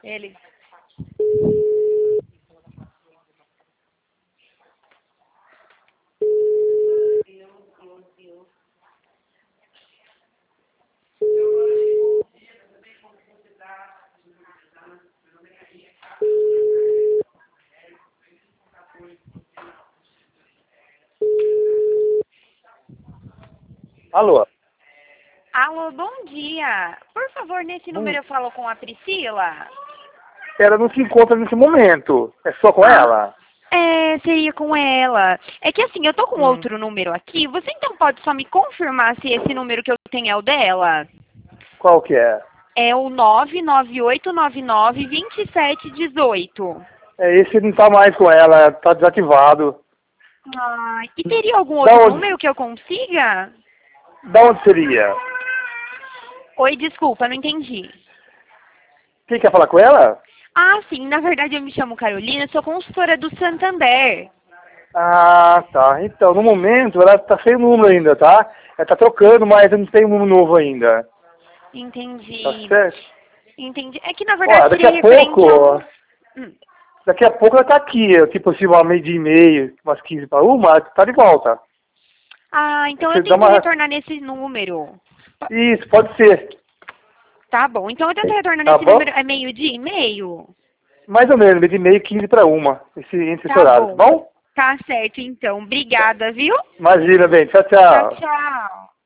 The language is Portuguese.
Ele. Alô? Alô, bom dia. Por favor, nesse número eu falo com a Priscila? Ela não se encontra nesse momento. É só com ela? É, seria com ela. É que assim, eu tô com outro número aqui. Você então pode só me confirmar se esse número que eu tenho é o dela? Qual que é? É o 998992718. Esse não tá mais com ela, tá desativado. Ai, e teria algum Da outro onde? número que eu consiga? Da onde seria? Oi, desculpa, não entendi. Quem quer falar com ela? Ah, sim, na verdade eu me chamo Carolina, sou consultora do Santander. Ah, tá. Então, no momento, ela tá sem número ainda, tá? Ela tá trocando, mas não tem um número novo ainda. Tá Entendi. certo? Entendi. É que na Ó, verdade daqui seria a referente a pouco, um... Hum. daqui a pouco ela tá aqui, tipo assim, uma meio dia e meio, umas 15 para uma, tá de volta. Ah, então eu Você dá tento uma... retornar nesse número. Isso, pode ser. Tá bom, então eu tento retornar Tá nesse número. bom? É meio-dia e meio? Mais ou menos, meio dia e meio, 15 para uma, entre esse Tá horário, tá bom. bom? Tá certo, então. Obrigada, viu? Imagina, bem. Tchau, Tchau, tchau. tchau.